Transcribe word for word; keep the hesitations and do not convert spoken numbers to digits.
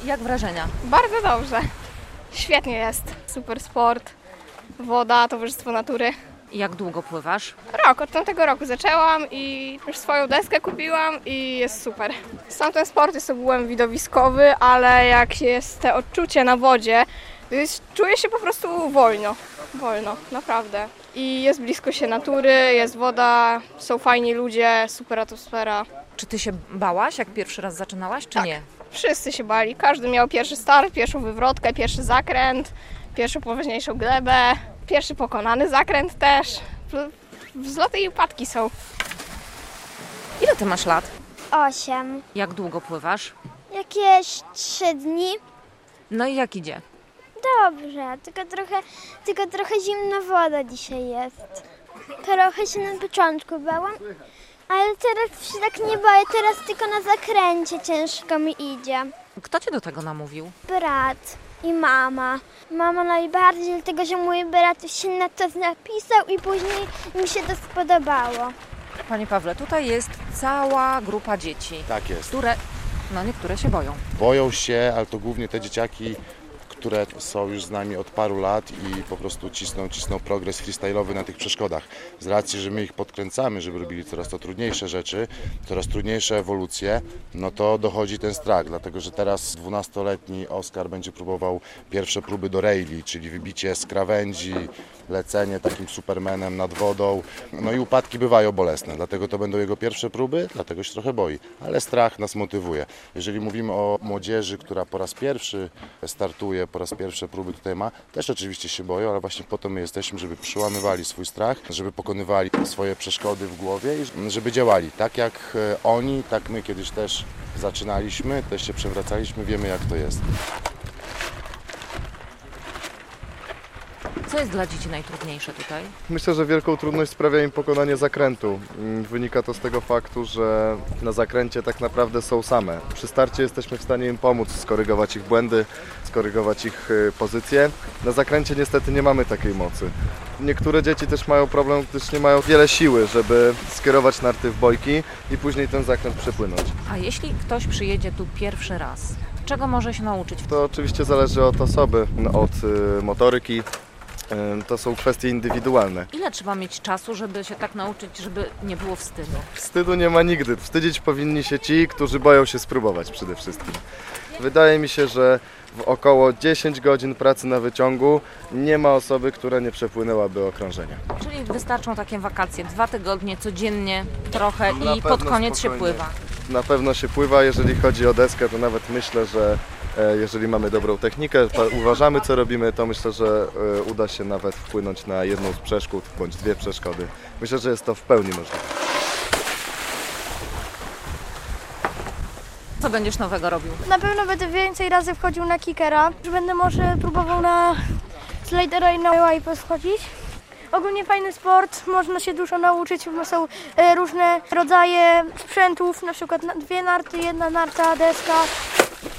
Jak wrażenia? Bardzo dobrze. Świetnie jest. Super sport, woda, towarzystwo natury. Jak długo pływasz? Rok, od tamtego roku zaczęłam i już swoją deskę kupiłam i jest super. Sam ten sport jest ogółem widowiskowy, ale jak jest te odczucie na wodzie, to jest, czuję się po prostu wolno. Wolno, naprawdę. I jest blisko się natury, jest woda, są fajni ludzie, super atmosfera. Czy ty się bałaś, jak pierwszy raz zaczynałaś, czy Tak. nie? Wszyscy się bali, każdy miał pierwszy start, pierwszą wywrotkę, pierwszy zakręt, pierwszą poważniejszą glebę, pierwszy pokonany zakręt też. Wzloty i upadki są. Ile ty masz lat? Osiem. Jak długo pływasz? Jakieś trzy dni. No i jak idzie? Dobrze, tylko trochę, tylko trochę zimna woda dzisiaj jest. Trochę się na początku bałam, ale teraz się tak nie boję, teraz tylko na zakręcie ciężko mi idzie. Kto cię do tego namówił? Brat i mama. Mama najbardziej, dlatego że mój brat się na to zapisał i później mi się to spodobało. Panie Pawle, tutaj jest cała grupa dzieci, Tak jest. które, no niektóre się boją. Boją się, ale to głównie te dzieciaki, które są już z nami od paru lat i po prostu cisną, cisną progres freestyle'owy na tych przeszkodach. Z racji, że my ich podkręcamy, żeby robili coraz to trudniejsze rzeczy, coraz trudniejsze ewolucje, no to dochodzi ten strach, dlatego że teraz dwunastoletni Oskar będzie próbował pierwsze próby do rejli, czyli wybicie z krawędzi, lecenie takim supermanem nad wodą. No i upadki bywają bolesne, dlatego to będą jego pierwsze próby, dlatego się trochę boi, ale strach nas motywuje. Jeżeli mówimy o młodzieży, która po raz pierwszy startuje, po raz pierwszy próby tutaj ma, też oczywiście się boją, ale właśnie po to my jesteśmy, żeby przełamywali swój strach, żeby pokonywali swoje przeszkody w głowie i żeby działali. Tak jak oni, tak my kiedyś też zaczynaliśmy, też się przewracaliśmy, wiemy jak to jest. Co jest dla dzieci najtrudniejsze tutaj? Myślę, że wielką trudność sprawia im pokonanie zakrętu. Wynika to z tego faktu, że na zakręcie tak naprawdę są same. Przy starcie jesteśmy w stanie im pomóc, skorygować ich błędy, skorygować ich pozycje. Na zakręcie niestety nie mamy takiej mocy. Niektóre dzieci też mają problem, gdyż nie mają wiele siły, żeby skierować narty w bojki i później ten zakręt przepłynąć. A jeśli ktoś przyjedzie tu pierwszy raz, czego może się nauczyć? To oczywiście zależy od osoby, od motoryki. To są kwestie indywidualne. Ile trzeba mieć czasu, żeby się tak nauczyć, żeby nie było wstydu? Wstydu nie ma nigdy. Wstydzić powinni się ci, którzy boją się spróbować przede wszystkim. Wydaje mi się, że w około dziesięć godzin pracy na wyciągu nie ma osoby, która nie przepłynęłaby okrążenia. Czyli wystarczą takie wakacje, dwa tygodnie codziennie trochę Na i pod pewno koniec się spokojnie. pływa. Na pewno się pływa. Jeżeli chodzi o deskę, to nawet myślę, że e, jeżeli mamy dobrą technikę, uważamy co robimy, to myślę, że e, uda się nawet wpłynąć na jedną z przeszkód bądź dwie przeszkody. Myślę, że jest to w pełni możliwe. Co będziesz nowego robił? Na pewno będę więcej razy wchodził na kickera. Będę może próbował na slidera i na łajpę schodzić. Ogólnie fajny sport, można się dużo nauczyć, bo są e, różne rodzaje sprzętów, na przykład na, dwie narty, jedna narta, deska.